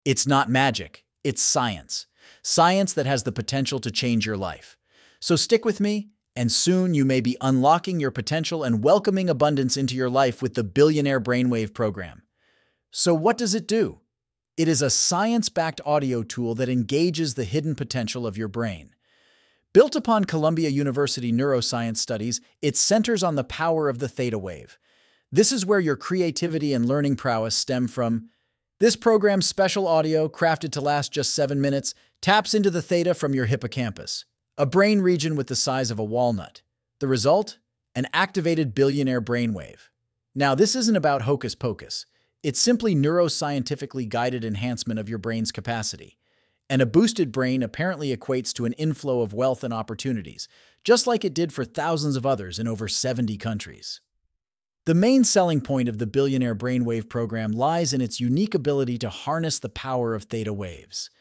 It's not magic, it's science. Science that has the potential to change your life. So stick with me, and soon you may be unlocking your potential and welcoming abundance into your life with the Billionaire Brainwave program. So what does it do? It is a science-backed audio tool that engages the hidden potential of your brain. Built upon Columbia University neuroscience studies, it centers on the power of the theta wave. This is where your creativity and learning prowess stem from. This program's special audio, crafted to last just 7 minutes, taps into the theta from your hippocampus, a brain region with the size of a walnut. The result? An activated billionaire brainwave. Now, this isn't about hocus pocus. It's simply neuroscientifically guided enhancement of your brain's capacity. And a boosted brain apparently equates to an inflow of wealth and opportunities, just like it did for thousands of others in over 70 countries. The main selling point of the Billionaire Brainwave program lies in its unique ability to harness the power of theta waves.